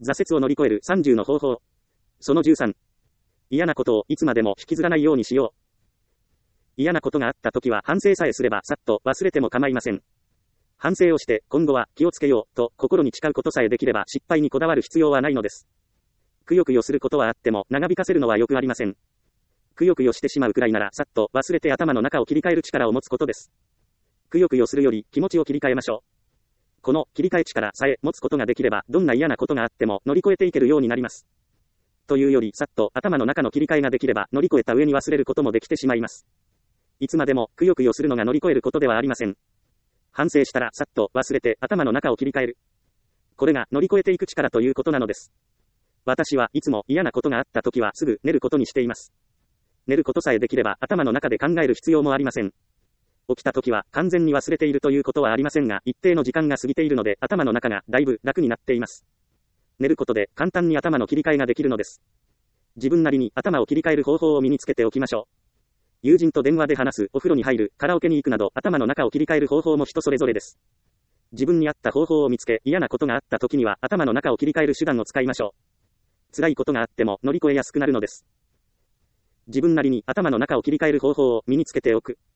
挫折を乗り越える30の方法。その13。嫌なことをいつまでも引きずらないようにしよう。嫌なことがあった時は反省さえすればさっと忘れても構いません。反省をして今後は気をつけようと心に誓うことさえできれば失敗にこだわる必要はないのです。くよくよすることはあっても長引かせるのはよくありません。くよくよしてしまうくらいならさっと忘れて頭の中を切り替える力を持つことです。くよくよするより気持ちを切り替えましょう。この切り替え力さえ持つことができればどんな嫌なことがあっても乗り越えていけるようになります。というよりさっと頭の中の切り替えができれば乗り越えた上に忘れることもできてしまいます。いつまでもくよくよするのが乗り越えることではありません。反省したらさっと忘れて頭の中を切り替える。これが乗り越えていく力ということなのです。私はいつも嫌なことがあった時はすぐ寝ることにしています。寝ることさえできれば頭の中で考える必要もありません。起きた時は完全に忘れているということはありませんが、一定の時間が過ぎているので頭の中がだいぶ楽になっています。寝ることで簡単に頭の切り替えができるのです。自分なりに頭を切り替える方法を身につけておきましょう。友人と電話で話す、お風呂に入る、カラオケに行くなど頭の中を切り替える方法も人それぞれです。自分に合った方法を見つけ、嫌なことがあった時には頭の中を切り替える手段を使いましょう。辛いことがあっても乗り越えやすくなるのです。自分なりに頭の中を切り替える方法を身につけておく。